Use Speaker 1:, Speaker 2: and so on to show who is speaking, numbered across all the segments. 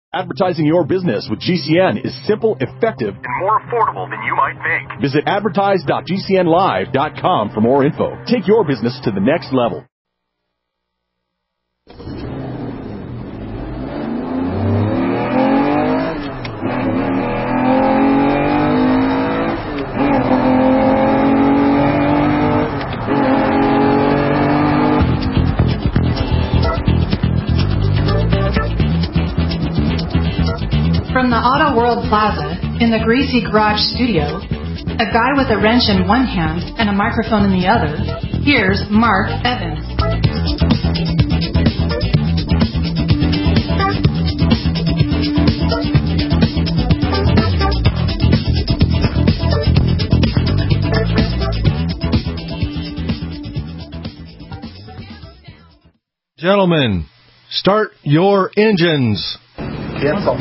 Speaker 1: Advertising your business with GCN is simple, effective, and more affordable than you might think. Visit advertise.gcnlive.com for more info. Take your business to the next level.
Speaker 2: From the Auto World Plaza in the Greasy Garage studio, a guy with a wrench in one hand and a microphone in the other, here's Mark Evans.
Speaker 3: Gentlemen, start your engines.
Speaker 4: Cancel.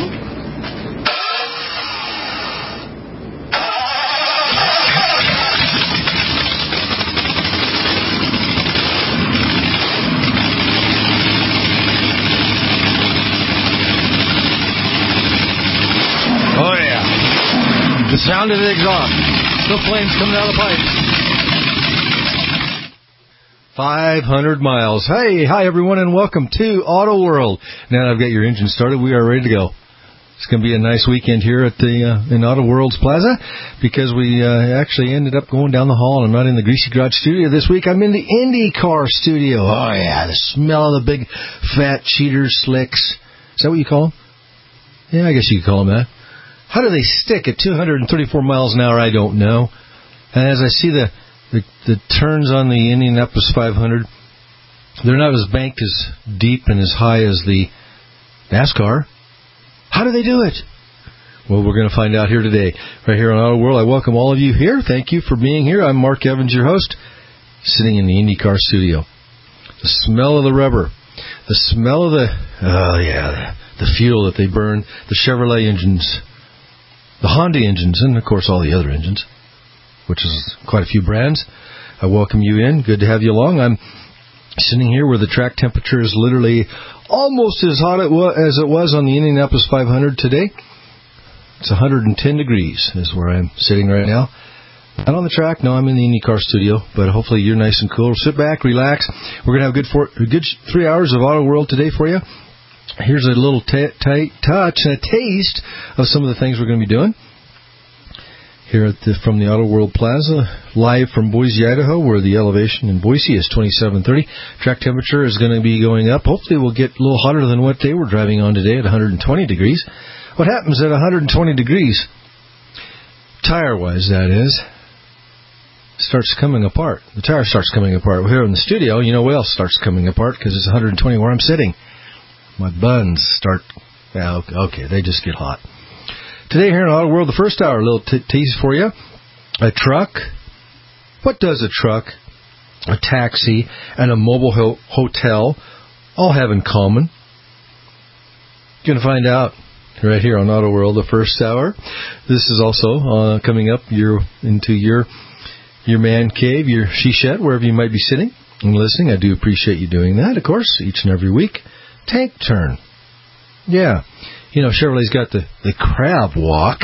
Speaker 3: Oh, yeah. The sound of the exhaust. The flames coming out of the pipes. 500 miles. Hey, hi, everyone, and welcome to Auto World. Now that I've got your engine started, we are ready to go. It's going to be a nice weekend here at the in Auto World's Plaza because we actually ended up going down the hall, and I'm not in the Greasy Garage studio this week. I'm in the IndyCar studio. Oh, yeah, the smell of the big, fat cheater slicks. Is that what you call them? Yeah, I guess you could call them that. How do they stick at 234 miles an hour? I don't know. And as I see the turns on the Indianapolis 500, they're not as banked as deep and as high as the NASCAR. How do they do it? Well, we're going to find out here today, right here on Auto World. I welcome all of you here. Thank you for being here. I'm Mark Evans, your host, sitting in the IndyCar studio. The smell of the rubber, the smell of the fuel that they burn, the Chevrolet engines, the Honda engines, and, of course, all the other engines, which is quite a few brands. I welcome you in. Good to have you along. I'm sitting here where the track temperature is literally almost as hot as it was on the Indianapolis 500 today. It's 110 degrees is where I'm sitting right now. Not on the track. No, I'm in the IndyCar studio, but hopefully you're nice and cool. Sit back, relax. We're going to have a good 3 hours of Auto World today for you. Here's a little touch and a taste of some of the things we're going to be doing here from the Auto World Plaza, live from Boise, Idaho, where the elevation in Boise is 2730. Track temperature is going to be going up. Hopefully we'll get a little hotter than what they were driving on today at 120 degrees. What happens at 120 degrees, tire-wise that is, starts coming apart. The tire starts coming apart. We're here in the studio, you know what else starts coming apart because it's 120 where I'm sitting. My buns start, they just get hot. Today here in Auto World, the first hour, a little tease for you. A truck. What does a truck, a taxi, and a mobile hotel all have in common? You're going to find out right here on Auto World, the first hour. This is also coming up into your man cave, your she-shed, wherever you might be sitting and listening. I do appreciate you doing that, of course, each and every week. Tank turn. Yeah. You know, Chevrolet's got the Crab Walk.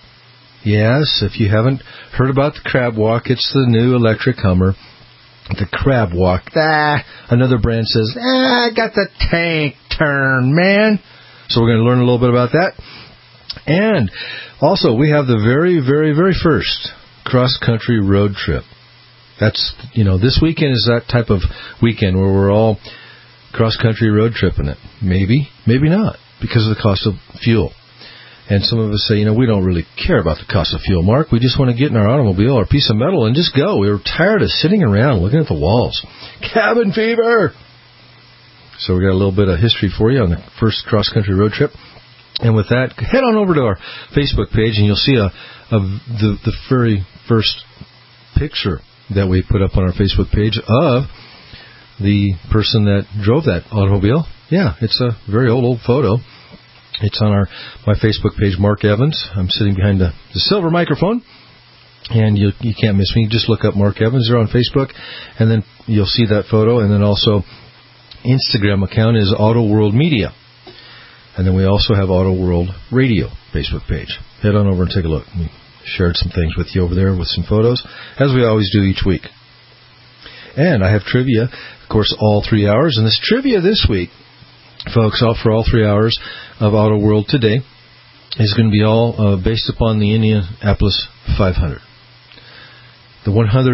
Speaker 3: Yes, if you haven't heard about the Crab Walk, it's the new electric Hummer. The Crab Walk. Another brand says, I got the tank turn, man. So we're going to learn a little bit about that. And also, we have the very, very, very first cross-country road trip. That's, this weekend is that type of weekend where we're all cross-country road tripping it. Maybe, maybe not, because of the cost of fuel. And some of us say, we don't really care about the cost of fuel, Mark. We just want to get in our automobile or piece of metal and just go. We're tired of sitting around looking at the walls. Cabin fever! So we got a little bit of history for you on the first cross-country road trip. And with that, head on over to our Facebook page, and you'll see the very first picture that we put up on our Facebook page of the person that drove that automobile. Yeah, it's a very old photo. It's on my Facebook page, Mark Evans. I'm sitting behind the silver microphone, and you can't miss me. Just look up Mark Evans there on Facebook, and then you'll see that photo. And then also, Instagram account is Auto World Media. And then we also have Auto World Radio Facebook page. Head on over and take a look. We shared some things with you over there with some photos, as we always do each week. And I have trivia, of course, all 3 hours. And this trivia this week, folks, for all 3 hours of Auto World today, is going to be all based upon the Indianapolis 500. The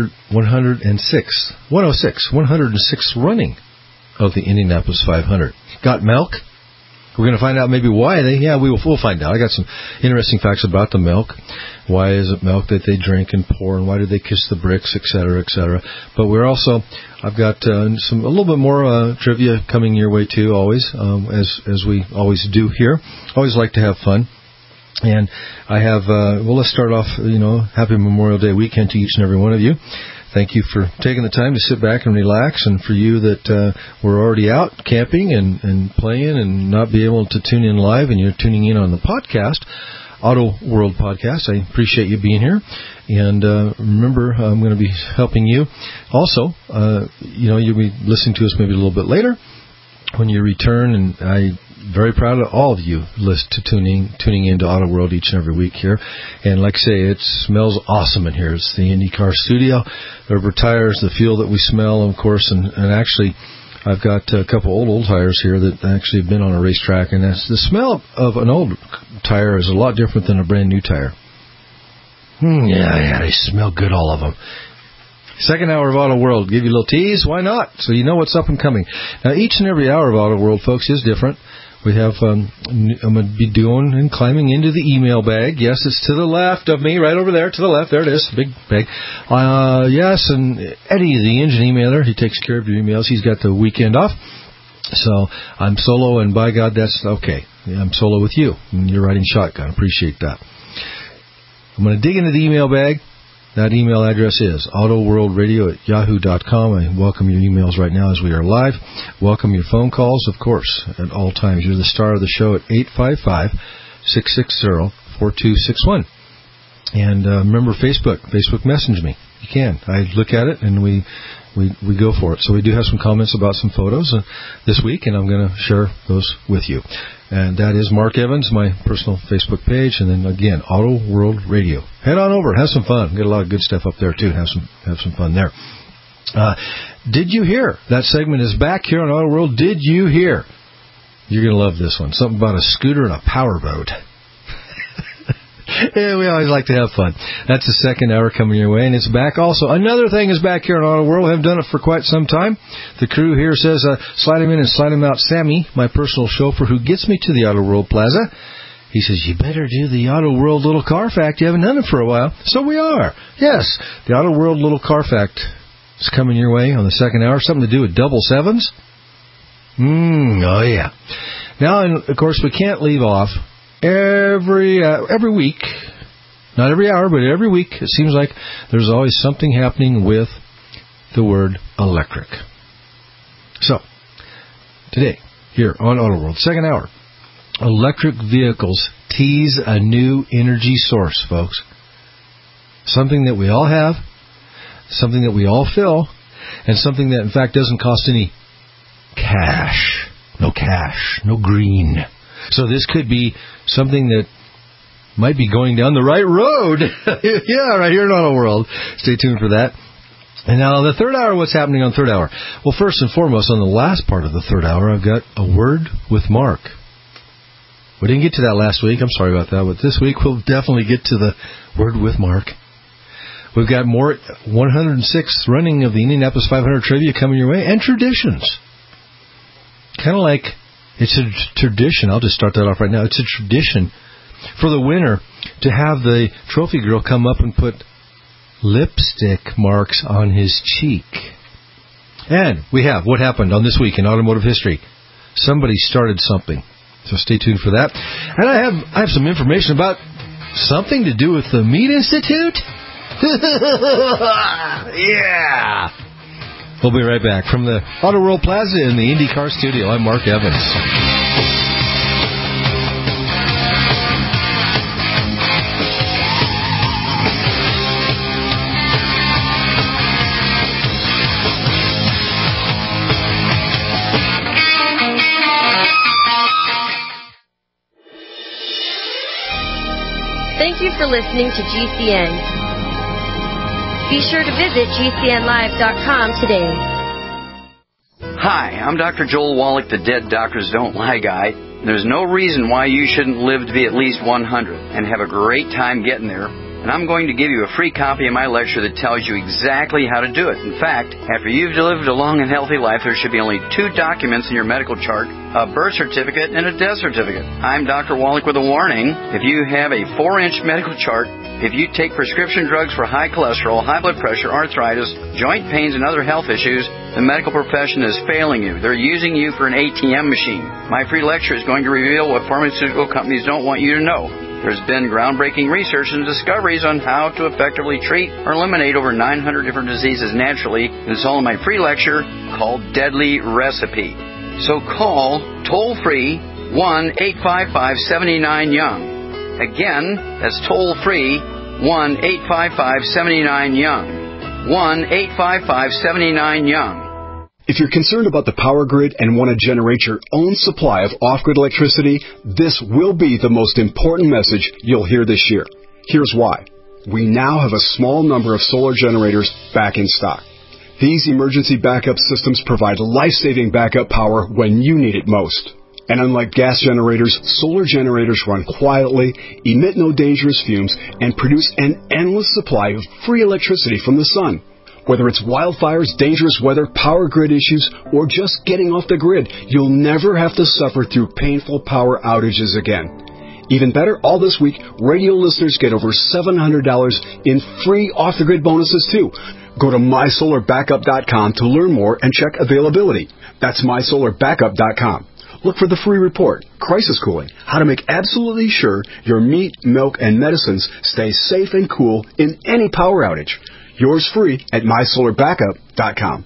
Speaker 3: 106th running of the Indianapolis 500. Got milk? We're going to find out maybe why we'll find out. I got some interesting facts about the milk. Why is it milk that they drink and pour, and why do they kiss the bricks, et cetera, et cetera. But I've got a little bit more trivia coming your way too, always, as we always do here. Always like to have fun. And I have, let's start off, happy Memorial Day weekend to each and every one of you. Thank you for taking the time to sit back and relax. And for you that were already out camping and playing and not be able to tune in live, and you're tuning in on the podcast, Auto World Podcast, I appreciate you being here. And remember, I'm going to be helping you. Also, you'll be listening to us maybe a little bit later when you return, and I'm very proud of all of you tuning into Auto World each and every week here. And like I say, it smells awesome in here. It's the IndyCar studio. The rubber tires, the fuel that we smell, of course, and actually I've got a couple old tires here that actually have been on a racetrack, and that's the smell of an old tire is a lot different than a brand new tire. Yeah, they smell good, all of them. Second hour of Auto World. Give you a little tease. Why not? So you know what's up and coming. Now, each and every hour of Auto World, folks, is different. We have, I'm going to be doing and climbing into the email bag. Yes, it's to the left of me, right over there, to the left. There it is, big bag. Yes, and Eddie, the engine emailer, he takes care of your emails. He's got the weekend off. So I'm solo, and by God, that's okay. I'm solo with you, and you're riding shotgun. Appreciate that. I'm going to dig into the email bag. That email address is autoworldradio@yahoo.com. I welcome your emails right now as we are live. Welcome your phone calls, of course, at all times. You're the star of the show at 855-660-4261. And remember Facebook message me. You can. I look at it and we go for it. So we do have some comments about some photos this week, and I'm going to share those with you. And that is Mark Evans, my personal Facebook page, and then again, Auto World Radio. Head on over, have some fun. Get a lot of good stuff up there too. Have some fun there. Did you hear? That segment is back here on Auto World. Did you hear? You're going to love this one. Something about a scooter and a powerboat. Yeah, we always like to have fun. That's the second hour coming your way, and it's back also. Another thing is back here on Auto World. We haven't done it for quite some time. The crew here says, slide him in and slide him out. Sammy, my personal chauffeur who gets me to the Auto World Plaza, he says, you better do the Auto World Little Car Fact. You haven't done it for a while. So we are. Yes, the Auto World Little Car Fact is coming your way on the second hour. Something to do with double sevens? Oh, yeah. Now, and of course, we can't leave off every week, not every hour, but every week, it seems like there's always something happening with the word electric. So, today, here on Auto World, second hour, electric vehicles tease a new energy source, folks. Something that we all have, something that we all feel, and something that, in fact, doesn't cost any cash. No cash, no green. So this could be something that might be going down the right road. Yeah, right here in Auto World. Stay tuned for that. And now the third hour, what's happening on third hour? Well, first and foremost, on the last part of the third hour, I've got a word with Mark. We didn't get to that last week. I'm sorry about that. But this week, we'll definitely get to the word with Mark. We've got more 106th running of the Indianapolis 500 trivia coming your way, and traditions. Kind of like, it's a tradition. I'll just start that off right now. It's a tradition for the winner to have the trophy girl come up and put lipstick marks on his cheek. And we have what happened on this week in automotive history. Somebody started something. So stay tuned for that. And I have some information about something to do with the Meat Institute. Yeah. We'll be right back from the Auto World Plaza in the IndyCar studio. I'm Mark Evans.
Speaker 4: Thank you for listening to GCN. Be sure to visit GCNlive.com today.
Speaker 5: Hi, I'm Dr. Joel Wallach, the Dead Doctors Don't Lie guy. There's no reason why you shouldn't live to be at least 100 and have a great time getting there. And I'm going to give you a free copy of my lecture that tells you exactly how to do it. In fact, after you've lived a long and healthy life, there should be only 2 documents in your medical chart, a birth certificate and a death certificate. I'm Dr. Wallach with a warning. If you have a 4-inch medical chart, if you take prescription drugs for high cholesterol, high blood pressure, arthritis, joint pains, and other health issues, the medical profession is failing you. They're using you for an ATM machine. My free lecture is going to reveal what pharmaceutical companies don't want you to know. There's been groundbreaking research and discoveries on how to effectively treat or eliminate over 900 different diseases naturally. It's all in my free lecture called Deadly Recipe. So call toll-free 1-855-79-YOUNG. Again, that's toll-free 1-855-79-YOUNG. 1-855-79-YOUNG.
Speaker 6: If you're concerned about the power grid and want to generate your own supply of off-grid electricity, this will be the most important message you'll hear this year. Here's why. We now have a small number of solar generators back in stock. These emergency backup systems provide life-saving backup power when you need it most. And unlike gas generators, solar generators run quietly, emit no dangerous fumes, and produce an endless supply of free electricity from the sun. Whether it's wildfires, dangerous weather, power grid issues, or just getting off the grid, you'll never have to suffer through painful power outages again. Even better, all this week, radio listeners get over $700 in free off-the-grid bonuses, too. Go to mysolarbackup.com to learn more and check availability. That's mysolarbackup.com. Look for the free report, Crisis Cooling, how to make absolutely sure your meat, milk, and medicines stay safe and cool in any power outage. Yours free at mysolarbackup.com.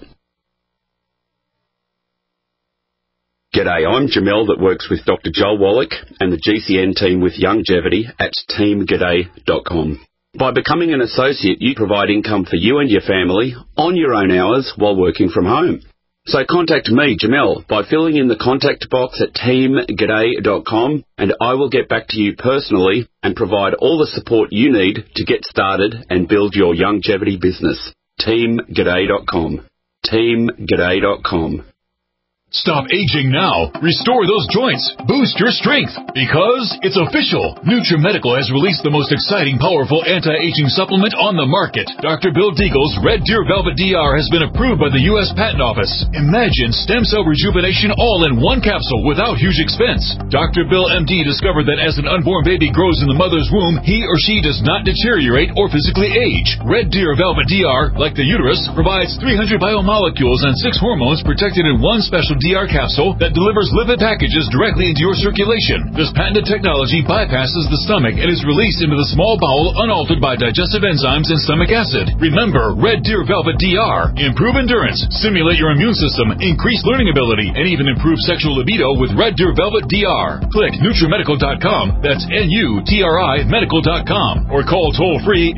Speaker 7: G'day, I'm Jamel that works with Dr. Joel Wallach and the GCN team with Longevity at teamg'day.com. By becoming an associate, you provide income for you and your family on your own hours while working from home. So contact me, Jamel, by filling in the contact box at teamg'day.com, and I will get back to you personally and provide all the support you need to get started and build your longevity business. teamg'day.com. teamg'day.com.
Speaker 1: Stop aging now. Restore those joints. Boost your strength. Because it's official. NutriMedical has released the most exciting, powerful anti-aging supplement on the market. Dr. Bill Deagle's Red Deer Velvet DR has been approved by the U.S. Patent Office. Imagine stem cell rejuvenation all in one capsule without huge expense. Dr. Bill MD discovered that as an unborn baby grows in the mother's womb, he or she does not deteriorate or physically age. Red Deer Velvet DR, like the uterus, provides 300 biomolecules and 6 hormones protected in one special DR capsule that delivers lipid packages directly into your circulation. This patented technology bypasses the stomach and is released into the small bowel unaltered by digestive enzymes and stomach acid. Remember, Red Deer Velvet DR. Improve endurance, stimulate your immune system, increase learning ability, and even improve sexual libido with Red Deer Velvet DR. Click NutriMedical.com, that's NUTRI Medical.com, or call toll-free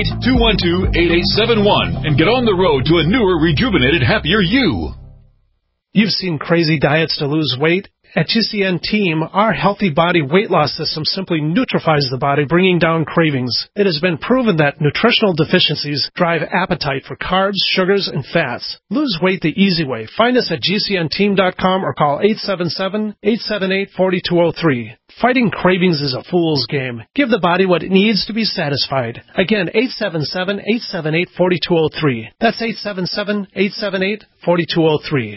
Speaker 1: 888-212-8871 and get on the road to a newer, rejuvenated, happier you.
Speaker 8: You've seen crazy diets to lose weight. At GCN Team, our healthy body weight loss system simply neutralizes the body, bringing down cravings. It has been proven that nutritional deficiencies drive appetite for carbs, sugars, and fats. Lose weight the easy way. Find us at GCNteam.com or call 877-878-4203. Fighting cravings is a fool's game. Give the body what it needs to be satisfied. Again, 877-878-4203. That's 877-878-4203.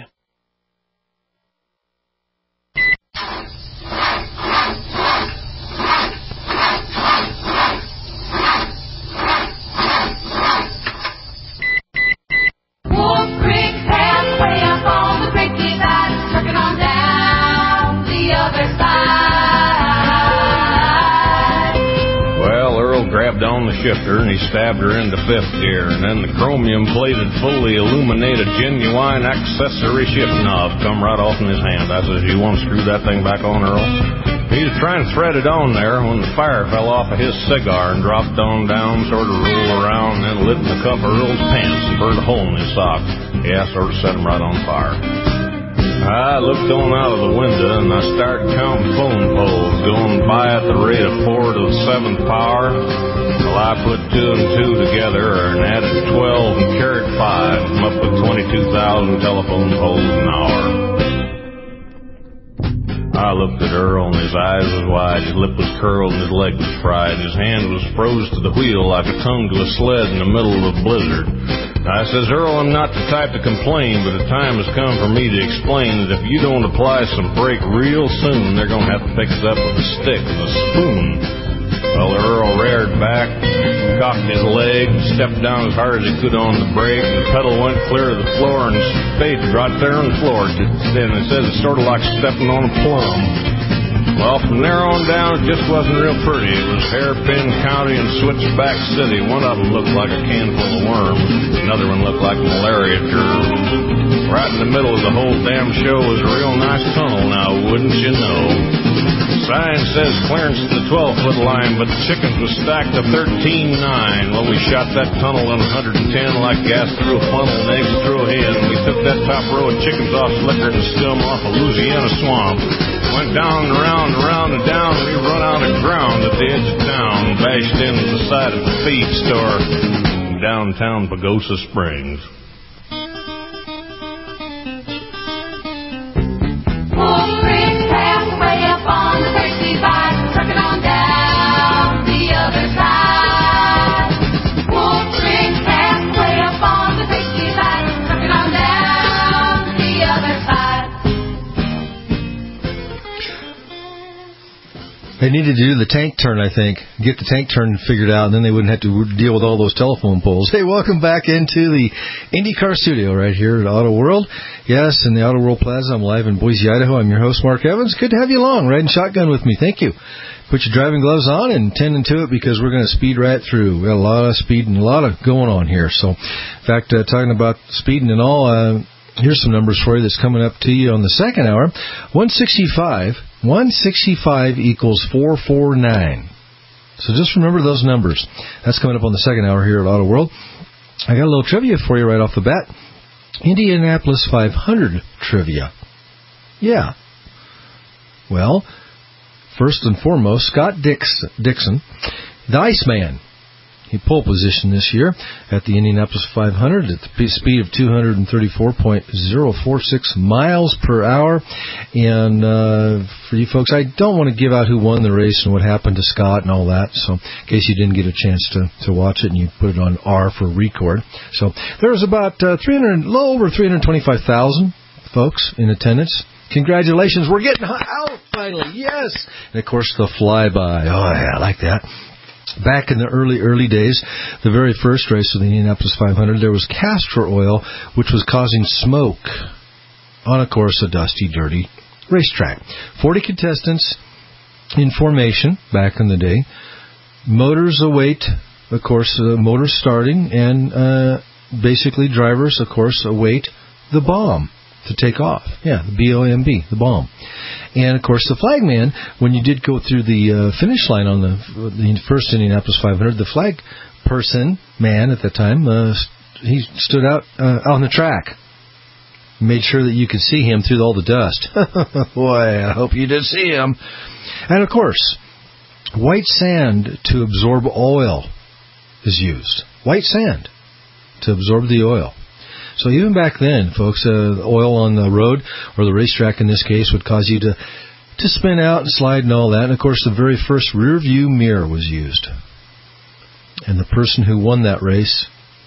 Speaker 9: Grabbed on the shifter and he stabbed her into fifth gear, and then the chromium-plated, fully illuminated, genuine accessory shift knob come right off in his hand. I says, "You want to screw that thing back on, Earl?" He was trying to thread it on there when the fire fell off of his cigar and dropped on down, sort of rolled around, and then lit in the cuff of Earl's pants and burned a hole in his sock. Yeah, sort of set him right on fire. I looked on out of the window and I started counting phone poles going by at the rate of 4 to the 7th power. Well, I put 2 and 2 together and added 12 and carried 5. I'm up with 22,000 telephone poles an hour. I looked at Earl and his eyes was wide, his lip was curled and his leg was fried. His hand was froze to the wheel like a tongue to a sled in the middle of a blizzard. I says, Earl, I'm not the type to complain, but the time has come for me to explain that if you don't apply some brake real soon, they're going to have to pick us up with a stick and a spoon. Well, Earl reared back, cocked his leg, stepped down as hard as he could on the brake, and the pedal went clear to the floor and stayed right there on the floor. And it says it's sort of like stepping on a plum. Well, from there on down, it just wasn't real pretty. It was Hairpin County and Switchback City. One of them looked like a can full of worms. Another one looked like malaria germs. Right in the middle of the whole damn show was a real nice tunnel, now wouldn't you know? Sign says clearance to the 12-foot line, but the chickens was stacked to 13.9. Well, we shot that tunnel in 110 like gas through a funnel and eggs through a hen. We took that top row of chickens off slicker and scum off a Louisiana swamp. Went down and around and around and down, and we run out of ground at the edge of town, bashed into the side of the feed store in downtown Pagosa Springs.
Speaker 3: They needed to do the tank turn, I think. Get the tank turn figured out, and then they wouldn't have to deal with all those telephone poles. Hey, welcome back into the IndyCar studio right here at Auto World. Yes, in the Auto World Plaza. I'm live in Boise, Idaho. I'm your host, Mark Evans. Good to have you along, riding shotgun with me. Thank you. Put your driving gloves on and tend to it because we're going to speed right through. We got a lot of speed and a lot of going on here. So, in fact, talking about speeding and all, here's some numbers for you that's coming up to you on the second hour. 165 equals 449. So just remember those numbers. That's coming up on the second hour here at Auto World. I got a little trivia for you right off the bat. Indianapolis 500 trivia. Yeah. Well, first and foremost, Scott Dixon, the Iceman. He pole position this year at the Indianapolis 500 at the speed of 234.046 miles per hour. And for you folks, I don't want to give out who won the race and what happened to Scott and all that. So in case you didn't get a chance to watch it and you put it on R for record. So there was about a little over 325,000 folks in attendance. Congratulations, we're getting out finally, yes! And of course the flyby. Oh yeah, I like that. Back in the early days, the very first race of the Indianapolis 500, there was castor oil, which was causing smoke on, of course, a dusty, dirty racetrack. 40 contestants in formation back in the day. Motors await, of course, motors starting, and basically drivers, of course, await the bomb to take off. Yeah, the B-O-M-B, the bomb. And, of course, the flagman, when you did go through the finish line on the first Indianapolis 500, the flag man at the time, he stood out on the track. Made sure that you could see him through all the dust. Boy, I hope you did see him. And, of course, white sand to absorb oil is used. White sand to absorb the oil. So even back then, folks, the oil on the road, or the racetrack in this case, would cause you to spin out and slide and all that. And, of course, the very first rear view mirror was used. And the person who won that race,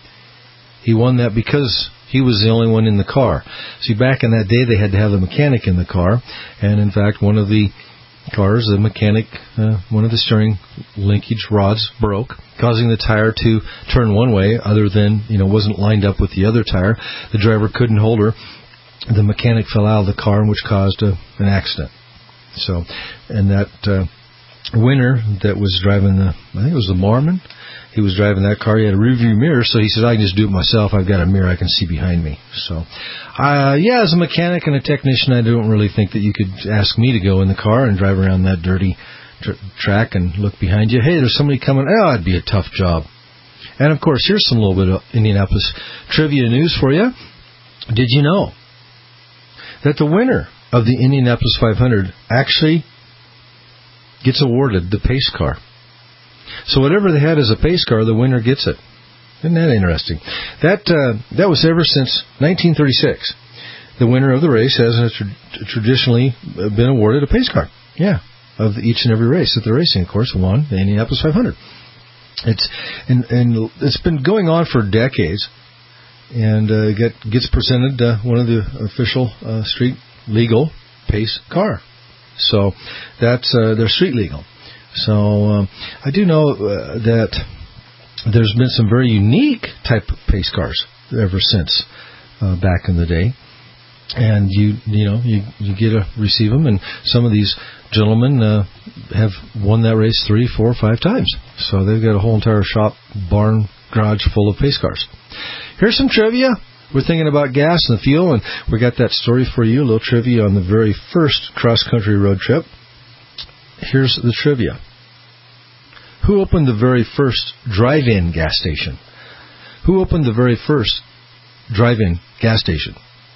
Speaker 3: he won that because he was the only one in the car. See, back in that day, they had to have the mechanic in the car. And, in fact, one of the cars, the mechanic, one of the steering linkage rods broke, causing the tire to turn one way other than, wasn't lined up with the other tire. The driver couldn't hold her. The mechanic fell out of the car, which caused an accident. So, and that winner that was driving I think it was the Marmon, he was driving that car. He had a rear view mirror, so he said, I can just do it myself. I've got a mirror I can see behind me. So, as a mechanic and a technician, I don't really think that you could ask me to go in the car and drive around that dirty track and look behind you. Hey, there's somebody coming. Oh, it'd be a tough job. And, of course, here's some little bit of Indianapolis trivia news for you. Did you know that the winner of the Indianapolis 500 actually gets awarded the pace car. So whatever they had as a pace car, the winner gets it. Isn't that interesting? That was ever since 1936. The winner of the race has traditionally been awarded a pace car. Yeah, of each and every race that they're racing, of course, won the Indianapolis 500. It's been going on for decades, and gets presented one of the official street legal pace car. So that's they're street legal. So I do know that there's been some very unique type of pace cars ever since back in the day, and you get to receive them, and some of these gentlemen have won that race 3, 4, 5 times. So they've got a whole entire shop, barn, garage full of pace cars. Here's some trivia. We're thinking about gas and fuel, and we got that story for you, a little trivia on the very first cross-country road trip. Here's the trivia. Who opened the very first drive-in gas station? Who opened the very first drive-in gas station?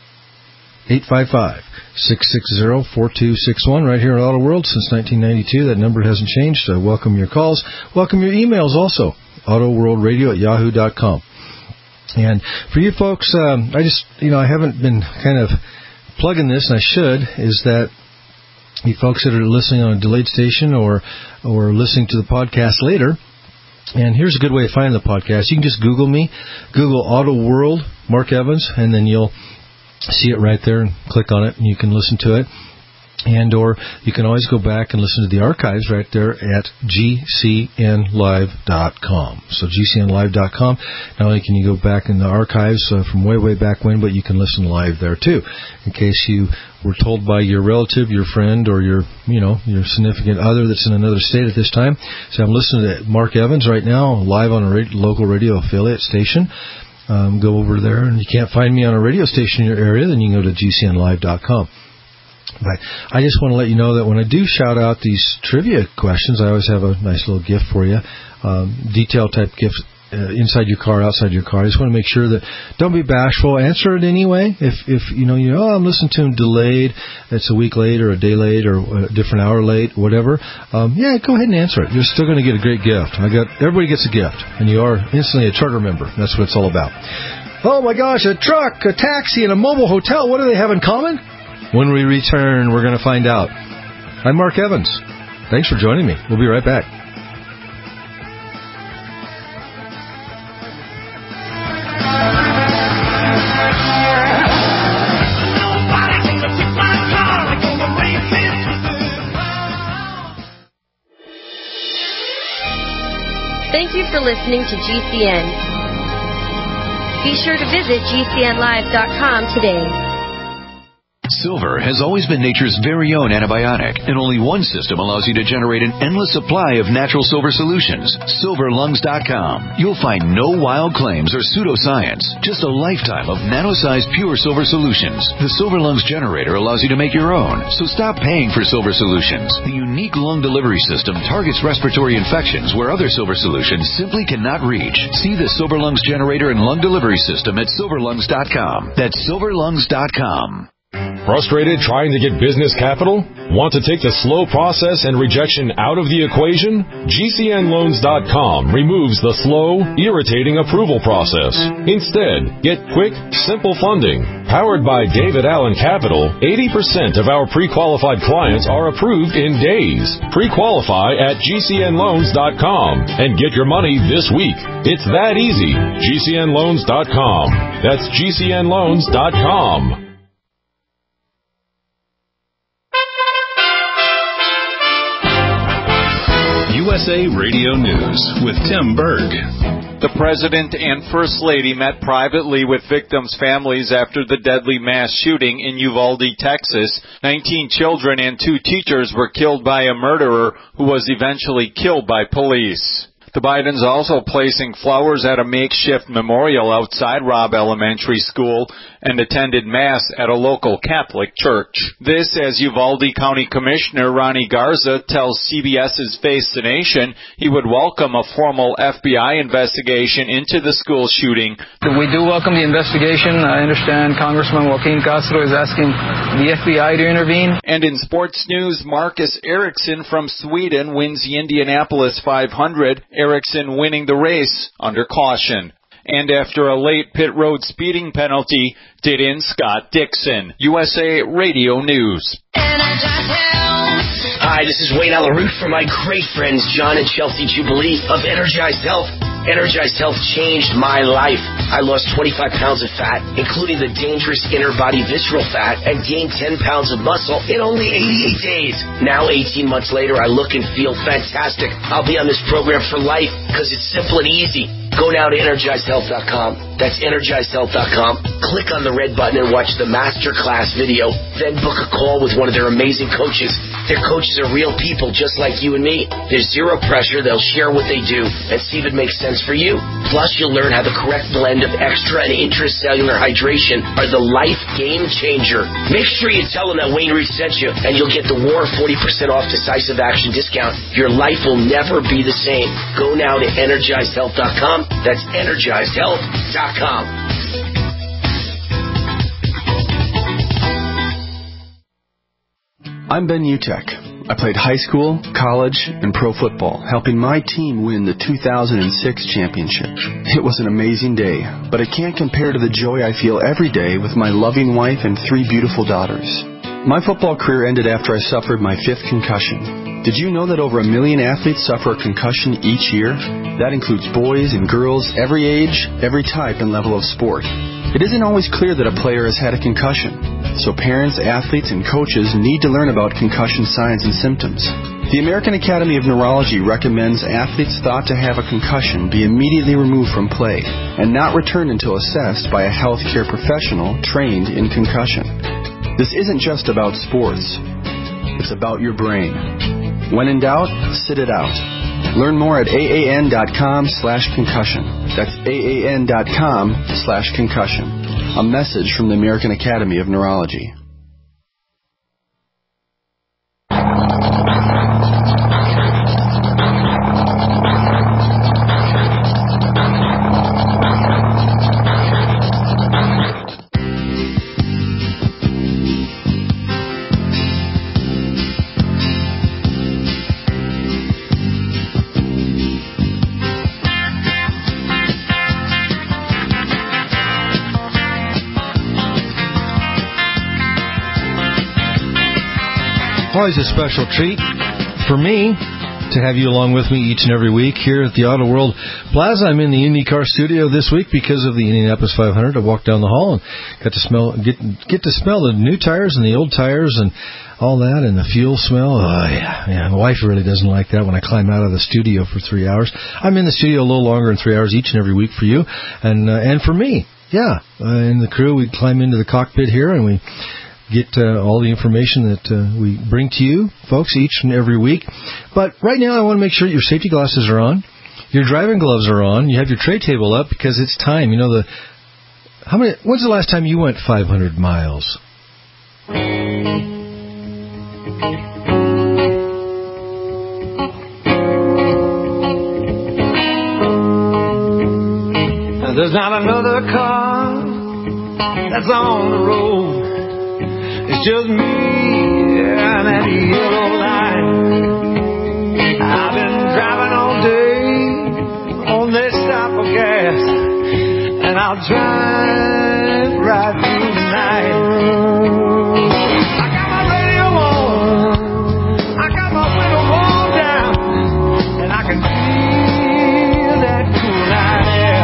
Speaker 3: 855-660-4261 right here at Auto World since 1992. That number hasn't changed. Welcome your calls. Welcome your emails also. AutoWorldRadio@yahoo.com. And for you folks, I haven't been kind of plugging this, and I should, is that you folks that are listening on a delayed station or listening to the podcast later, and here's a good way of finding the podcast. You can just Google me, Google Auto World, Mark Evans, and then you'll see it right there and click on it, and you can listen to it. And or you can always go back and listen to the archives right there at GCNlive.com. So GCNlive.com. Not only can you go back in the archives from way, way back when, but you can listen live there too. In case you were told by your relative, your friend, or your significant other that's in another state at this time. So I'm listening to Mark Evans right now, live on a local radio affiliate station. Go over there, and you can't find me on a radio station in your area, then you can go to GCNlive.com. But I just want to let you know that when I do shout out these trivia questions, I always have a nice little gift for you, detail type gift inside your car, outside your car. I just want to make sure that don't be bashful. Answer it anyway. If I'm listening to them delayed, it's a week late or a day late or a different hour late, whatever. Go ahead and answer it. You're still going to get a great gift. Everybody gets a gift, and you are instantly a charter member. That's what it's all about. Oh my gosh, a truck, a taxi, and a mobile hotel. What do they have in common? When we return, we're going to find out. I'm Mark Evans. Thanks for joining me. We'll be right back.
Speaker 4: Thank you for listening to GCN. Be sure to visit GCNlive.com today.
Speaker 10: Silver has always been nature's very own antibiotic, and only one system allows you to generate an endless supply of natural silver solutions. SilverLungs.com. You'll find no wild claims or pseudoscience, just a lifetime of nano-sized pure silver solutions. The Silver Lungs generator allows you to make your own, so stop paying for silver solutions. The unique lung delivery system targets respiratory infections where other silver solutions simply cannot reach. See the Silver Lungs generator and lung delivery system at SilverLungs.com. That's SilverLungs.com.
Speaker 11: Frustrated trying to get business capital? Want to take the slow process and rejection out of the equation? GCNloans.com removes the slow, irritating approval process. Instead, get quick, simple funding. Powered by David Allen Capital, 80% of our pre-qualified clients are approved in days. Pre-qualify at GCNloans.com and get your money this week. It's that easy. GCNloans.com. That's GCNloans.com.
Speaker 1: USA Radio News with Tim Berg.
Speaker 12: The President and First Lady met privately with victims' families after the deadly mass shooting in Uvalde, Texas. 19 children and 2 teachers were killed by a murderer who was eventually killed by police. The Bidens also placing flowers at a makeshift memorial outside Robb Elementary School and attended Mass at a local Catholic church. This, as Uvalde County Commissioner Ronnie Garza tells CBS's Face the Nation, he would welcome a formal FBI investigation into the school shooting.
Speaker 13: We do welcome the investigation. I understand Congressman Joaquin Castro is asking the FBI to intervene.
Speaker 12: And in sports news, Marcus Ericsson from Sweden wins the Indianapolis 500, Ericsson winning the race under caution. And after a late pit road speeding penalty, did in Scott Dixon. USA Radio News.
Speaker 14: Hi, this is Wayne Alaroot from my great friends John and Chelsea Jubilee of Energized Health. Energized Health changed my life. I lost 25 pounds of fat, including the dangerous inner body visceral fat, and gained 10 pounds of muscle in only 88 days. Now, 18 months later, I look and feel fantastic. I'll be on this program for life because it's simple and easy. Go now to EnergizedHealth.com. That's EnergizedHealth.com. Click on the red button and watch the masterclass video. Then book a call with one of their amazing coaches. Their coaches are real people just like you and me. There's zero pressure. They'll share what they do and see if it makes sense for you. Plus, you'll learn how the correct blend of extra and intracellular hydration are the life game changer. Make sure you tell them that Wayne Reed sent you, and you'll get the WAR 40% off decisive action discount. Your life will never be the same. Go now to EnergizedHealth.com. That's EnergizedHealth.com.
Speaker 15: I'm Ben Utek. I played high school, college, and pro football, helping my team win the 2006 championship. It was an amazing day, but it can't compare to the joy I feel every day with my loving wife and 3 beautiful daughters. My football career ended after I suffered my 5th concussion. Did you know that over 1 million athletes suffer a concussion each year? That includes boys and girls, every age, every type and level of sport. It isn't always clear that a player has had a concussion, so parents, athletes, and coaches need to learn about concussion signs and symptoms. The American Academy of Neurology recommends athletes thought to have a concussion be immediately removed from play and not returned until assessed by a healthcare professional trained in concussion. This isn't just about sports. It's about your brain. When in doubt, sit it out. Learn more at AAN.com/concussion. That's AAN.com/concussion. A message from the American Academy of Neurology.
Speaker 3: Always a special treat for me to have you along with me each and every week here at the Auto World Plaza. I'm in the IndyCar studio this week because of the Indianapolis 500. I walked down the hall and got to get to smell the new tires and the old tires and all that, and the fuel smell. Oh, yeah. My wife really doesn't like that when I climb out of the studio for 3 hours. I'm in the studio a little longer than 3 hours each and every week for you and for me. Yeah, and the crew, we climb into the cockpit here and we get all the information that we bring to you, folks, each and every week. But right now I want to make sure your safety glasses are on, your driving gloves are on, you have your tray table up because it's time. You know, when's the last time you went 500 miles?
Speaker 16: There's not another car that's on the road. It's just me and that yellow line. I've been driving all day on this stop of gas, and I'll drive right through the night. I got my radio on, I got my window rolled down, and I can feel that cool night air.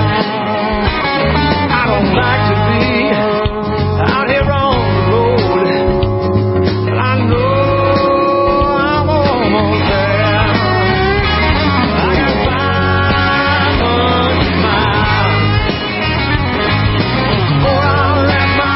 Speaker 16: I don't like to be out here on the road, but I know I'm almost there. I got 500 miles before I wrap my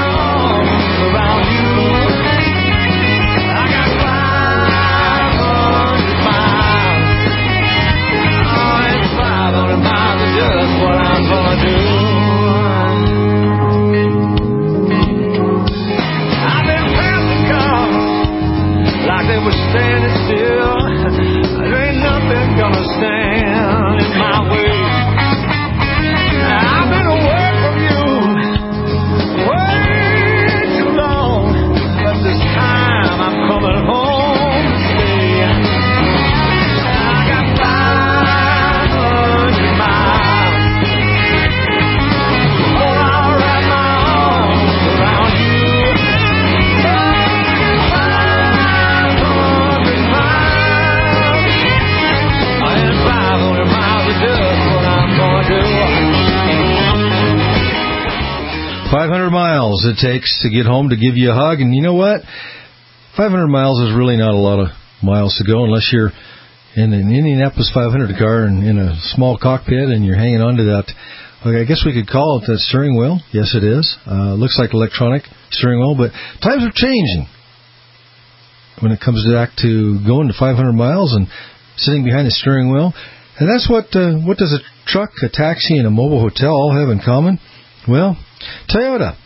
Speaker 3: 500 miles it takes to get home to give you a hug. And you know what? 500 miles is really not a lot of miles to go unless you're in an Indianapolis 500 car and in a small cockpit and you're hanging on to that. Okay, I guess we could call it that steering wheel. Yes, it is. Looks like electronic steering wheel, but times are changing when it comes back to going to 500 miles and sitting behind the steering wheel. And that's what does a truck, a taxi, and a mobile hotel all have in common? Well, Toyota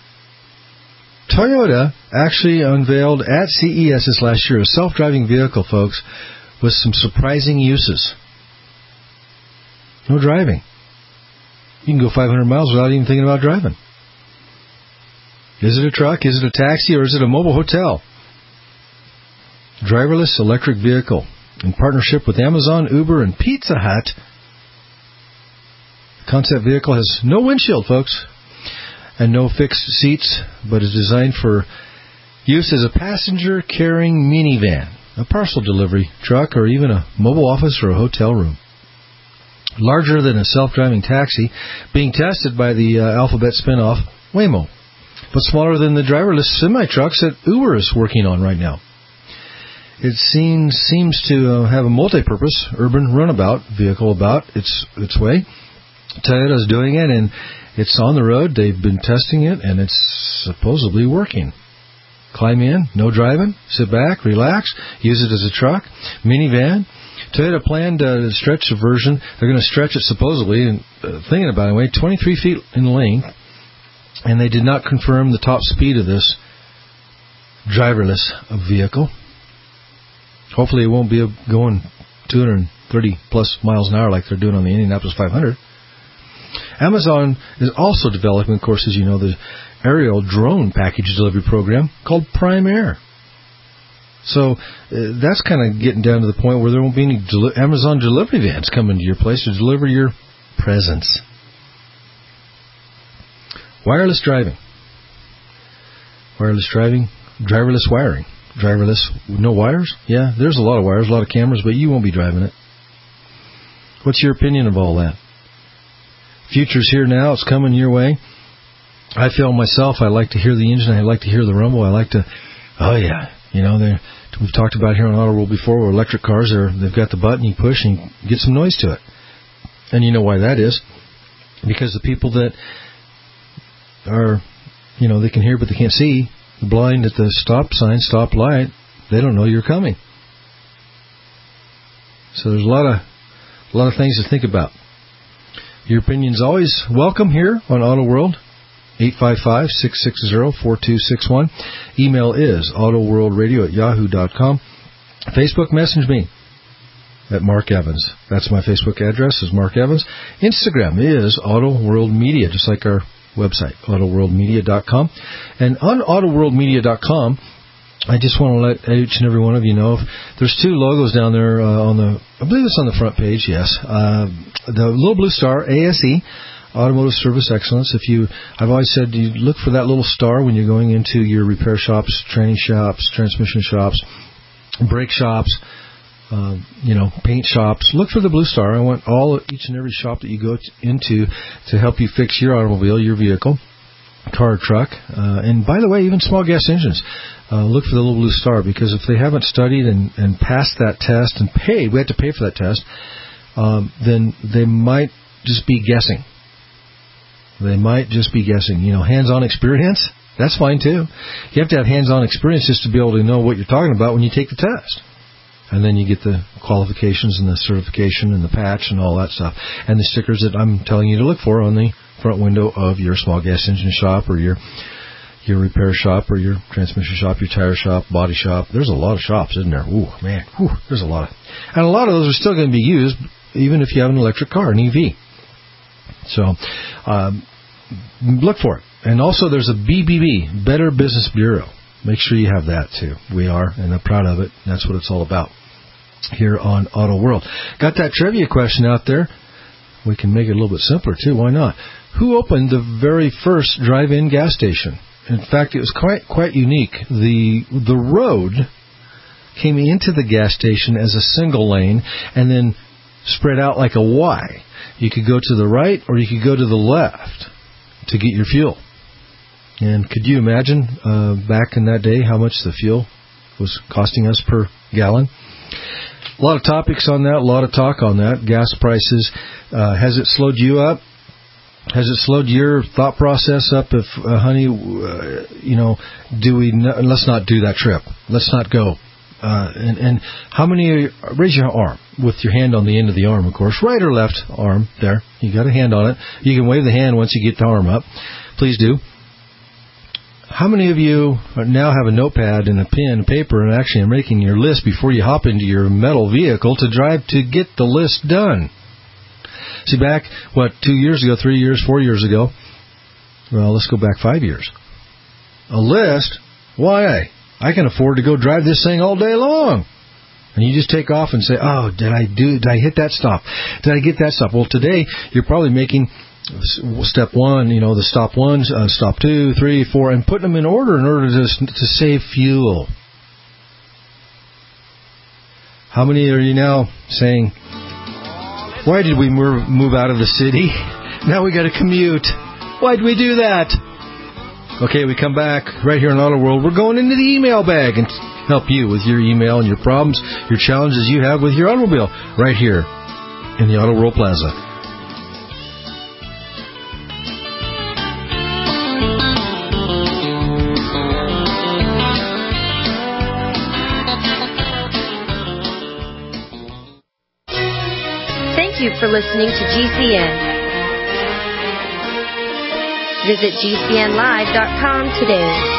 Speaker 3: actually unveiled at CES this last year a self-driving vehicle, folks, with some surprising uses. No driving. You can go 500 miles without even thinking about driving. Is it a truck? Is it a taxi? Or is it a mobile hotel? Driverless electric vehicle. In partnership with Amazon, Uber, and Pizza Hut, the concept vehicle has no windshield, folks, and no fixed seats, but is designed for use as a passenger-carrying minivan, a parcel delivery truck, or even a mobile office or a hotel room. Larger than a self-driving taxi, being tested by the Alphabet spinoff Waymo, but smaller than the driverless semi-trucks that Uber is working on right now. It seems to have a multi-purpose urban runabout vehicle about its way. Toyota's doing it, and it's on the road. They've been testing it, and it's supposedly working. Climb in, no driving, sit back, relax, use it as a truck, minivan. Toyota planned to stretch the version. They're going to stretch it supposedly, and thinking about it, 23 feet in length, and they did not confirm the top speed of this driverless vehicle. Hopefully it won't be going 230 plus miles an hour like they're doing on the Indianapolis 500. Amazon is also developing, of course, as you know, the aerial drone package delivery program called Prime Air. So that's kind of getting down to the point where there won't be any Amazon delivery vans coming to your place to deliver your presents. Wireless driving. Wireless driving, driverless wiring. Driverless, no wires? Yeah, there's a lot of wires, a lot of cameras, but you won't be driving it. What's your opinion of all that? Future's here now. It's coming your way. I feel myself, I like to hear the engine. I like to hear the rumble. I like to, oh yeah, we've talked about here on Auto World before where electric cars, they've got the button, you push and you get some noise to it. And you know why that is. Because the people that are, they can hear but they can't see, blind at the stop sign, stop light, they don't know you're coming. So there's a lot of things to think about. Your opinion's always welcome here on Auto World. 855-660-4261. Email is autoworldradio@yahoo.com. Facebook, message me at Mark Evans. That's my Facebook address, is Mark Evans. Instagram is Auto World Media, just like our website, autoworldmedia.com. And on autoworldmedia.com, I just want to let each and every one of you know, if there's two logos down there I believe it's on the front page, yes. The little blue star, ASE, Automotive Service Excellence. I've always said you look for that little star when you're going into your repair shops, training shops, transmission shops, brake shops, paint shops. Look for the blue star. I want each and every shop that you go into to help you fix your automobile, your vehicle, car or truck. And by the way, even small gas engines. Look for the little blue star, because if they haven't studied and passed that test and paid, we have to pay for that test, then they might just be guessing. Hands-on experience, that's fine too. You have to have hands-on experience just to be able to know what you're talking about when you take the test. And then you get the qualifications and the certification and the patch and all that stuff. And the stickers that I'm telling you to look for on the front window of your small gas engine shop or your repair shop or your transmission shop, your tire shop, body shop. There's a lot of shops, isn't there? Ooh, man. There's a lot of. And a lot of those are still going to be used even if you have an electric car, an EV. So look for it. And also there's a BBB, Better Business Bureau. Make sure you have that too. We are, and I'm proud of it. That's what it's all about here on Auto World. Got that trivia question out there. We can make it a little bit simpler too. Why not? Who opened the very first drive-in gas station? In fact, it was quite unique. The road came into the gas station as a single lane and then spread out like a Y. You could go to the right or you could go to the left to get your fuel. And could you imagine back in that day how much the fuel was costing us per gallon? A lot of topics on that, a lot of talk on that. Gas prices. Has it slowed you up? Has it slowed your thought process up? If, honey, let's not do that trip. Let's not go. And how many, raise your arm with your hand on the end of the arm, of course, right or left arm there. You got a hand on it. You can wave the hand once you get the arm up. Please do. How many of you now have a notepad and a pen and paper and actually are making your list before you hop into your metal vehicle to drive to get the list done? See, back, 2 years ago, 3 years, 4 years ago? Well, let's go back 5 years. A list? Why? I can afford to go drive this thing all day long. And you just take off and say, oh, did I hit that stop? Did I get that stop? Well, today, you're probably making step one, the stop one, stop 2, 3, 4, and putting them in order to save fuel. How many are you now saying, why did we move out of the city? Now we got to commute. Why did we do that? Okay, we come back right here in Auto World. We're going into the email bag and help you with your email and your problems, your challenges you have with your automobile right here in the Auto World Plaza.
Speaker 4: Thank you for listening to GCN. Visit GCNlive.com today.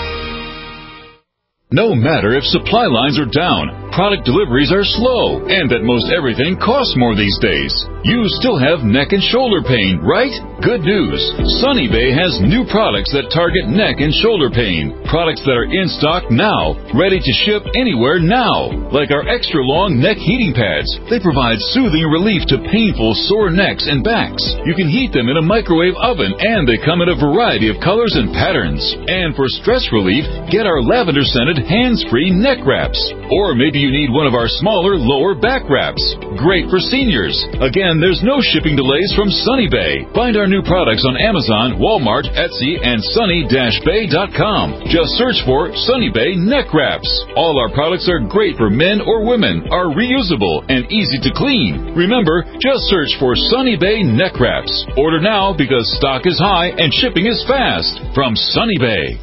Speaker 1: No matter if supply lines are down, product deliveries are slow, and that most everything costs more these days, you still have neck and shoulder pain, right? Good news. Sunny Bay has new products that target neck and shoulder pain. Products that are in stock now, ready to ship anywhere now. Like our extra long neck heating pads. They provide soothing relief to painful sore necks and backs. You can heat them in a microwave oven, and they come in a variety of colors and patterns. And for stress relief, get our lavender scented hands-free neck wraps. Or maybe you need one of our smaller lower back wraps. Great for seniors. Again, there's no shipping delays from Sunny Bay. Find our new products on Amazon, Walmart, Etsy, and sunny-bay.com. Just search for Sunny Bay neck wraps. All our products are great for men or women, are reusable, and easy to clean. Remember, just search for Sunny Bay neck wraps. Order now because stock is high and shipping is fast. From Sunny Bay.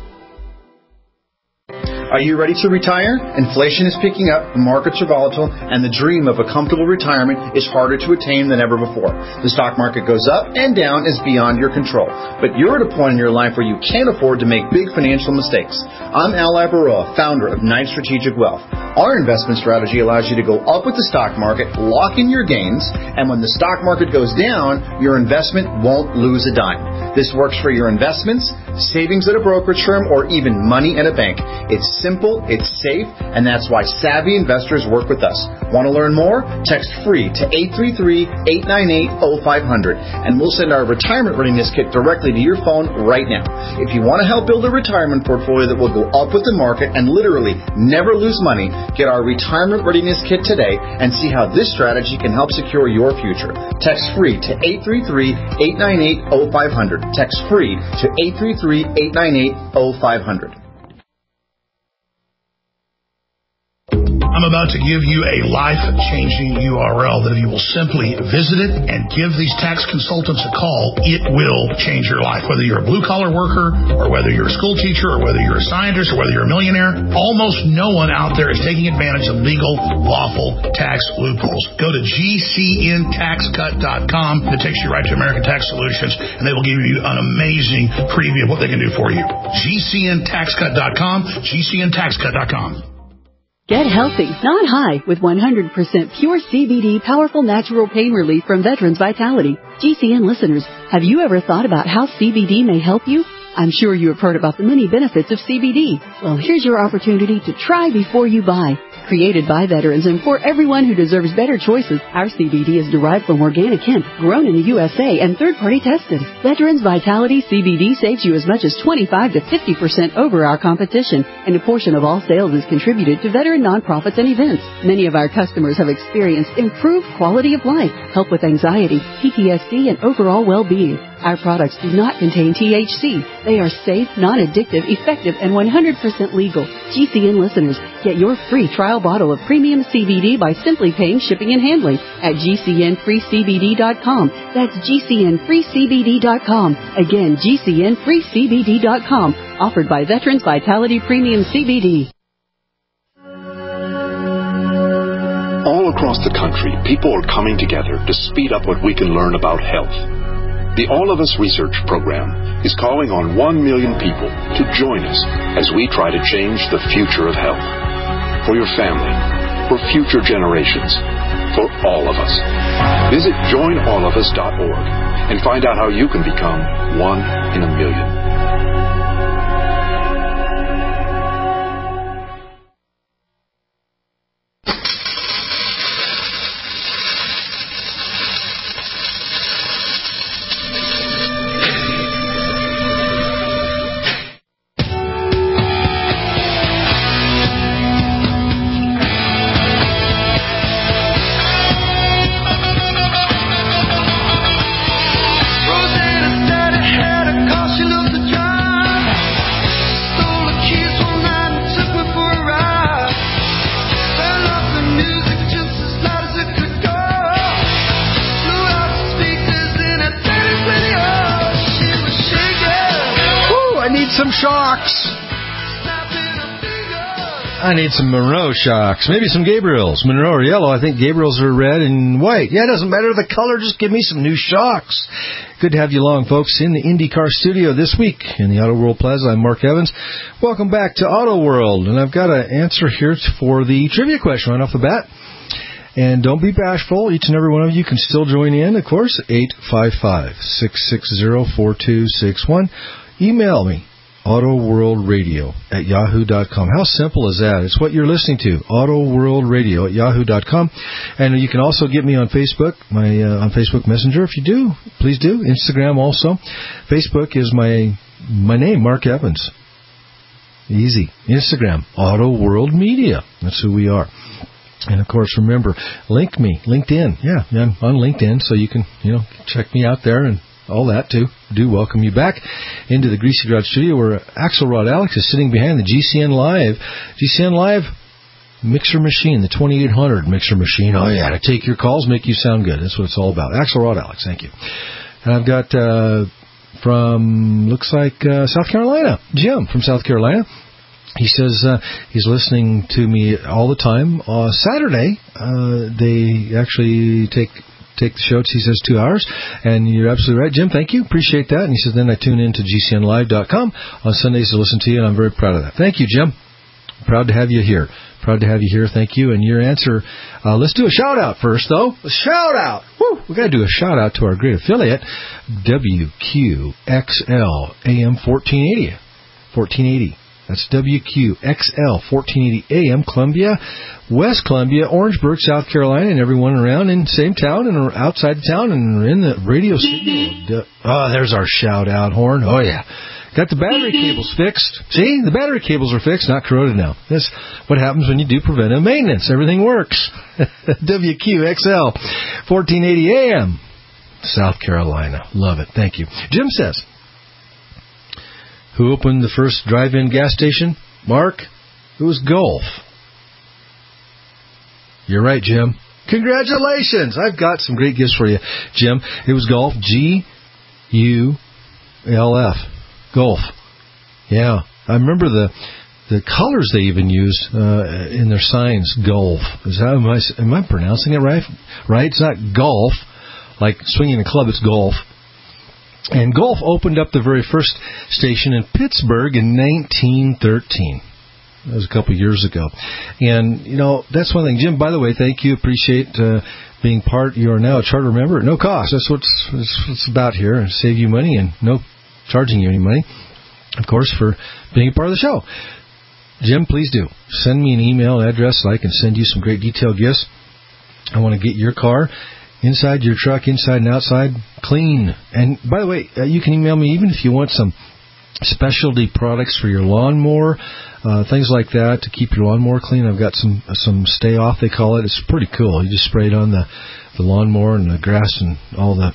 Speaker 17: Are you ready to retire? Inflation is picking up, the markets are volatile, and the dream of a comfortable retirement is harder to attain than ever before. The stock market goes up and down is beyond your control. But you're at a point in your life where you can't afford to make big financial mistakes. I'm Al Labaroa, founder of Knight Strategic Wealth. Our investment strategy allows you to go up with the stock market, lock in your gains, and when the stock market goes down, your investment won't lose a dime. This works for your investments, savings at a brokerage firm, or even money at a bank. It's simple, it's safe, and that's why savvy investors work with us. Want to learn more? Text free to 833-898-0500, and we'll send our retirement readiness kit directly to your phone right now. If you want to help build a retirement portfolio that will go up with the market and literally never lose money, get our retirement readiness kit today and see how this strategy can help secure your future. Text free to 833-898-0500. Text free to 833-898-0500.
Speaker 18: I'm about to give you a life-changing URL that if you will simply visit it and give these tax consultants a call, it will change your life. Whether you're a blue-collar worker or whether you're a school teacher or whether you're a scientist or whether you're a millionaire, almost no one out there is taking advantage of legal, lawful tax loopholes. Go to GCNTaxCut.com. It takes you right to American Tax Solutions, and they will give you an amazing preview of what they can do for you. GCNTaxCut.com, GCNTaxCut.com.
Speaker 19: Get healthy, not high, with 100% pure CBD powerful natural pain relief from Veterans Vitality. GCN listeners, have you ever thought about how CBD may help you? I'm sure you have heard about the many benefits of CBD. Well, here's your opportunity to try before you buy. Created by veterans and for everyone who deserves better choices, our CBD is derived from organic hemp, grown in the USA, and third-party tested. Veterans Vitality CBD saves you as much as 25 to 50% over our competition, and a portion of all sales is contributed to veteran nonprofits and events. Many of our customers have experienced improved quality of life, help with anxiety, PTSD, and overall well-being. Our products do not contain THC. They are safe, non-addictive, effective, and 100% legal. GCN listeners, get your free trial bottle of premium CBD by simply paying shipping and handling at GCNFreeCBD.com. That's GCNFreeCBD.com. Again, GCNFreeCBD.com. Offered by Veterans Vitality Premium CBD.
Speaker 20: All across the country, people are coming together to speed up what we can learn about health. The All of Us Research Program is calling on 1 million people to join us as we try to change the future of health. For your family, for future generations, for all of us. Visit joinallofus.org and find out how you can become 1 in a million.
Speaker 3: I need some Monroe shocks. Maybe some Gabriels. Monroe are yellow. I think Gabriels are red and white. Yeah, it doesn't matter the color. Just give me some new shocks. Good to have you along, folks, in the IndyCar studio this week in the Auto World Plaza. I'm Mark Evans. Welcome back to Auto World. And I've got an answer here for the trivia question right off the bat. And don't be bashful. Each and every one of you can still join in, of course, 855-660-4261. Email me. AutoWorldRadio@yahoo.com. How simple is that? It's what you're listening to. AutoWorldRadio@yahoo.com. And you can also get me on Facebook, on Facebook Messenger. If you do, please do. Instagram also. Facebook is my name, Mark Evans. Easy. Instagram, Auto World Media. That's who we are. And, of course, remember, link me, LinkedIn. Yeah, I'm on LinkedIn, so you can, check me out there and all that, too. Do welcome you back into the Greasy Garage studio where Axelrod Alex is sitting behind the GCN Live. GCN Live mixer machine, the 2800 mixer machine. Oh, yeah, to take your calls, make you sound good. That's what it's all about. Axelrod Alex, thank you. And I've got from, looks like, South Carolina, Jim from South Carolina. He says he's listening to me all the time. Saturday, they actually take the show, he says, 2 hours. And you're absolutely right, Jim. Thank you. Appreciate that. And he says, then I tune in to GCNlive.com on Sundays to listen to you, and I'm very proud of that. Thank you, Jim. Proud to have you here. Proud to have you here. Thank you. And your answer, let's do a shout-out first, though. A shout-out. Woo! We've got to do a shout-out to our great affiliate, WQXL AM 1480. That's WQXL 1480 AM, Columbia, West Columbia, Orangeburg, South Carolina, and everyone around in the same town and outside town and in the radio studio. Oh, there's our shout-out horn. Oh, yeah. Got the battery cables fixed. See, the battery cables are fixed, not corroded now. That's what happens when you do preventive maintenance. Everything works. WQXL 1480 AM, South Carolina. Love it. Thank you. Jim says, who opened the first drive-in gas station? Mark, it was Gulf. You're right, Jim. Congratulations. I've got some great gifts for you, Jim. It was Gulf, G-U-L-F. Gulf. Yeah. I remember the colors they even used in their signs, Gulf. Am I pronouncing it right? Right? It's not golf, like swinging a club, it's golf. And Gulf opened up the very first station in Pittsburgh in 1913. That was a couple of years ago. And, that's one thing. Jim, by the way, thank you. Appreciate being part. You are now a charter member at no cost. That's what it's about here. Save you money and no charging you any money, of course, for being a part of the show. Jim, please do. Send me an email address so I can send you some great detailed gifts. I want to get your car inside your truck, inside and outside, clean. And by the way, you can email me even if you want some specialty products for your lawnmower, things like that to keep your lawnmower clean. I've got some stay off, they call it. It's pretty cool. You just spray it on the lawnmower and the grass and all the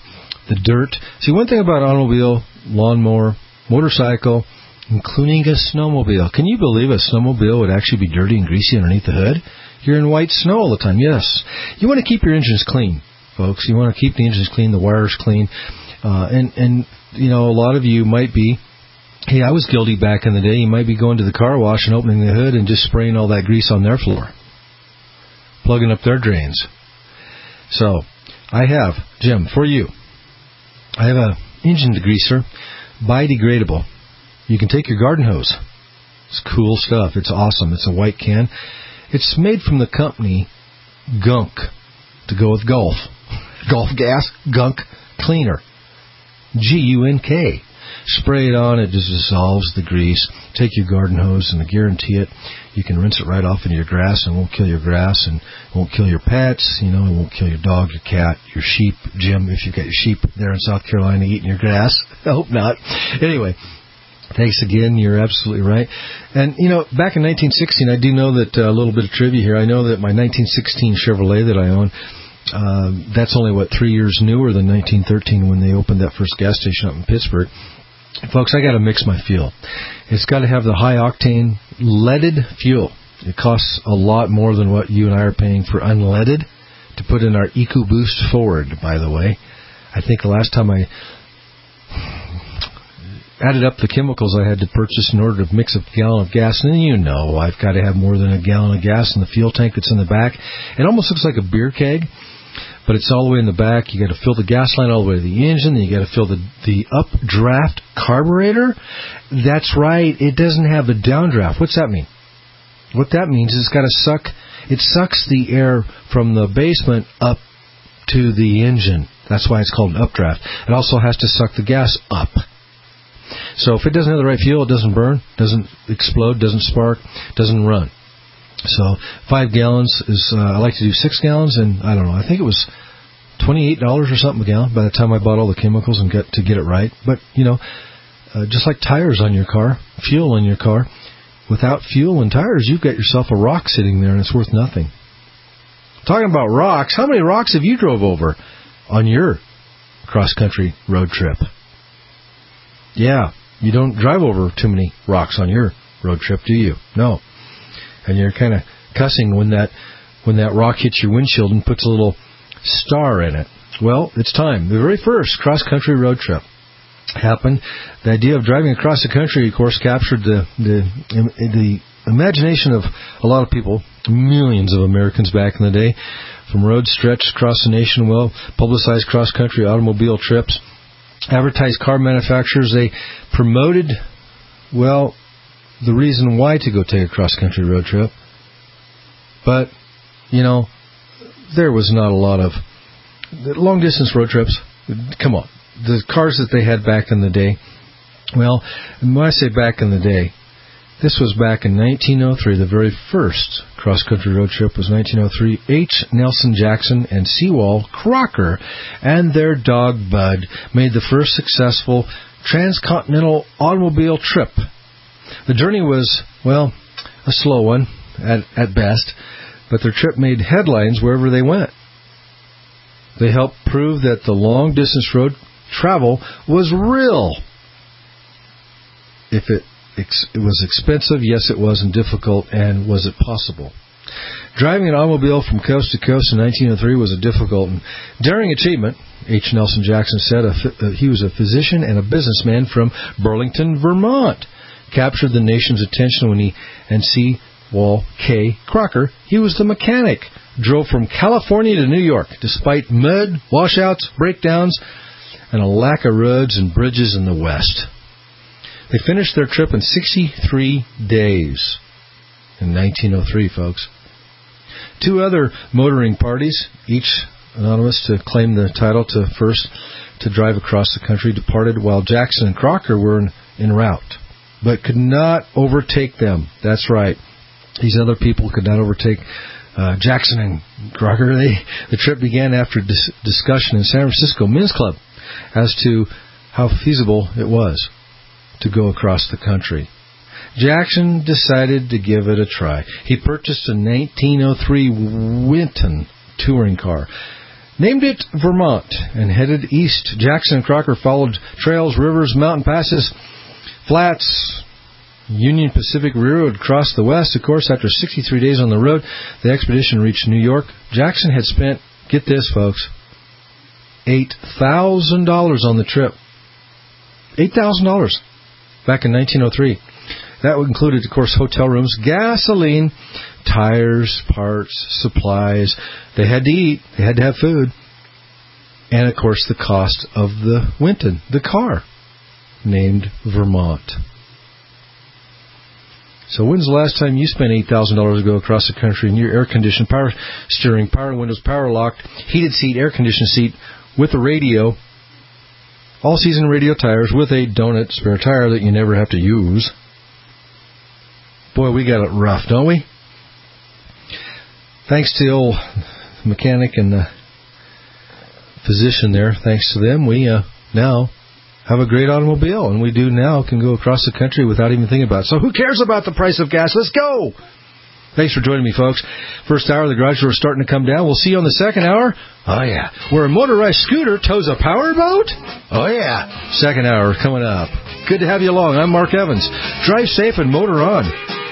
Speaker 3: the dirt. See, one thing about automobile, lawnmower, motorcycle, including a snowmobile. Can you believe a snowmobile would actually be dirty and greasy underneath the hood? You're in white snow all the time. Yes. You want to keep your engines clean, folks. You want to keep the engines clean, the wires clean. And you know, a lot of you might be, hey, I was guilty back in the day. You might be going to the car wash and opening the hood and just spraying all that grease on their floor, plugging up their drains. So, I have, Jim, for you, I have an engine degreaser, biodegradable. You can take your garden hose. It's cool stuff. It's awesome. It's a white can. It's made from the company Gunk, to go with golf. Golf gas, Gunk Cleaner. Gunk. Spray it on, it just dissolves the grease. Take your garden hose, and I guarantee it, you can rinse it right off into your grass, and it won't kill your grass, and it won't kill your pets. You know, it won't kill your dog, your cat, your sheep. Jim, if you've got your sheep there in South Carolina eating your grass, I hope not. Anyway, thanks again. You're absolutely right. And, you know, back in 1916, I do know that a little bit of trivia here. I know that my 1916 Chevrolet that I own, that's only, 3 years newer than 1913 when they opened that first gas station up in Pittsburgh. Folks, I got to mix my fuel. It's got to have the high-octane leaded fuel. It costs a lot more than what you and I are paying for unleaded to put in our EcoBoost Forward, by the way. I think the last time I added up the chemicals I had to purchase in order to mix a gallon of gas, and you know I've got to have more than a gallon of gas in the fuel tank that's in the back. It almost looks like a beer keg, but it's all the way in the back. You got to fill the gas line all the way to the engine. Then you got to fill the updraft carburetor. That's right. It doesn't have a downdraft. What's that mean? What that means is it's got to suck. It sucks the air from the basement up to the engine. That's why it's called an updraft. It also has to suck the gas up. So if it doesn't have the right fuel, it doesn't burn, doesn't explode, doesn't spark, doesn't run. So 5 gallons is, I like to do 6 gallons, and I don't know, I think it was $28 or something a gallon by the time I bought all the chemicals and get it right. But, you know, just like tires on your car, fuel in your car, without fuel and tires, you've got yourself a rock sitting there and it's worth nothing. Talking about rocks, how many rocks have you drove over on your cross-country road trip? Yeah, you don't drive over too many rocks on your road trip, do you? No. And you're kind of cussing when that rock hits your windshield and puts a little star in it. Well, it's time. The very first cross-country road trip happened. The idea of driving across the country, of course, captured the imagination of a lot of people, millions of Americans back in the day, from roads stretched across the nation, well-publicized cross-country automobile trips. Advertised car manufacturers, they promoted, the reason why to go take a cross-country road trip. But, you know, there was not a lot of long-distance road trips. Come on. The cars that they had back in the day, well, when I say back in the day, this was back in 1903. The very first cross-country road trip was 1903. H. Nelson Jackson and Sewall Crocker and their dog Bud made the first successful transcontinental automobile trip. The journey was, a slow one at best, but their trip made headlines wherever they went. They helped prove that the long-distance road travel was real. If it was expensive, yes, it was, and difficult, and was it possible? Driving an automobile from coast to coast in 1903 was a difficult and daring achievement. H. Nelson Jackson said he was a physician and a businessman from Burlington, Vermont. Captured the nation's attention when Sewall K. Crocker, he was the mechanic, drove from California to New York, despite mud, washouts, breakdowns, and a lack of roads and bridges in the West. They finished their trip in 63 days in 1903, folks. 2 other motoring parties, each anonymous to claim the title to first to drive across the country, departed while Jackson and Crocker were en route, but could not overtake them. That's right. These other people could not overtake Jackson and Crocker. The trip began after discussion in San Francisco Men's Club as to how feasible it was to go across the country. Jackson decided to give it a try. He purchased a 1903 Winton touring car. named it Vermont and headed east. Jackson and Crocker followed trails, rivers, mountain passes, flats. Union Pacific Railroad crossed the west. Of course, after 63 days on the road, the expedition reached New York. Jackson had spent, get this, folks, $8,000 on the trip. $8,000 back in 1903. That included, of course, hotel rooms, gasoline, tires, parts, supplies. They had to eat. They had to have food. And, of course, the cost of the Winton, the car, named Vermont. So when's the last time you spent $8,000 to go across the country in your air-conditioned, power steering, power windows, power locked, heated seat, air-conditioned seat, with a radio, all-season radio tires, with a donut spare tire that you never have to use? Boy, we got it rough, don't we? Thanks to the old mechanic and the physician there, thanks to them, we now have a great automobile, and we can go across the country without even thinking about it. So who cares about the price of gas? Let's go! Thanks for joining me, folks. First hour, the garage door is starting to come down. We'll see you on the second hour. Oh, yeah. Where a motorized scooter tows a powerboat? Oh, yeah. Second hour coming up. Good to have you along. I'm Mark Evans. Drive safe and motor on.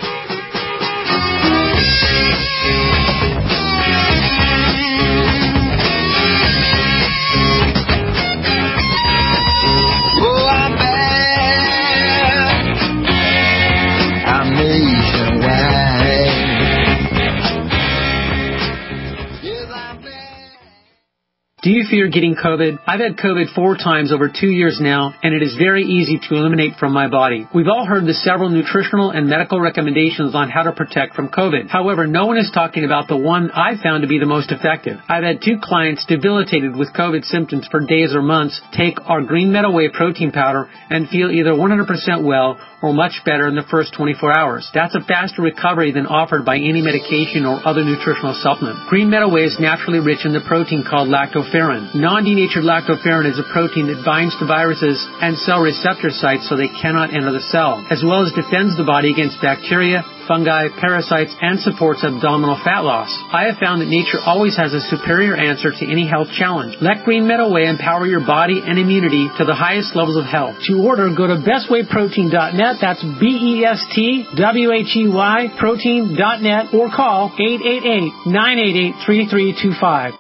Speaker 21: Do you fear getting COVID? I've had COVID 4 times over 2 years now, and it is very easy to eliminate from my body. We've all heard the several nutritional and medical recommendations on how to protect from COVID. However, no one is talking about the one I've found to be the most effective. I've had 2 clients debilitated with COVID symptoms for days or months take our Green Meadow Whey protein powder and feel either 100% well or much better in the first 24 hours. That's a faster recovery than offered by any medication or other nutritional supplement. Green Meadow Whey is naturally rich in the protein called lactoferrin. Non-denatured lactoferrin is a protein that binds to viruses and cell receptor sites so they cannot enter the cell, as well as defends the body against bacteria, fungi, parasites, and supports abdominal fat loss. I have found that nature always has a superior answer to any health challenge. Let Green Meadow Whey empower your body and immunity to the highest levels of health. To order, go to bestwayprotein.net. That's BESTWHEY protein.net, or call 888-988-3325.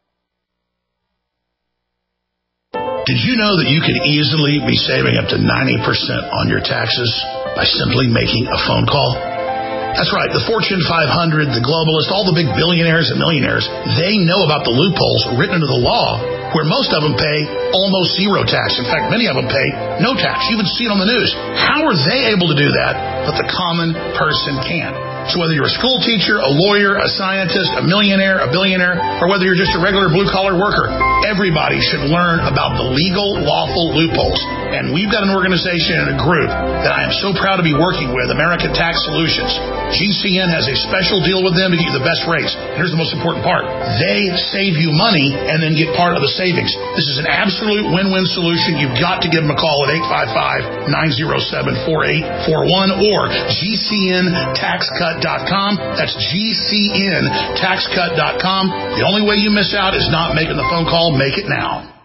Speaker 18: Did you know that you could easily be saving up to 90% on your taxes by simply making a phone call? That's right. The Fortune 500, the globalists, all the big billionaires and millionaires, they know about the loopholes written into the law where most of them pay almost zero tax. In fact, many of them pay no tax. You even see it on the news. How are they able to do that, but the common person can't? So whether you're a school teacher, a lawyer, a scientist, a millionaire, a billionaire, or whether you're just a regular blue-collar worker, everybody should learn about the legal, lawful loopholes. And we've got an organization and a group that I am so proud to be working with, American Tax Solutions. GCN has a special deal with them to get you the best rates. And here's the most important part. They save you money and then get part of the savings. This is an absolute win-win solution. You've got to give them a call at 855-907-4841 or GCNTaxCut.com. That's GCNTaxCut.com. The only way you miss out is not making the phone call. Make it now.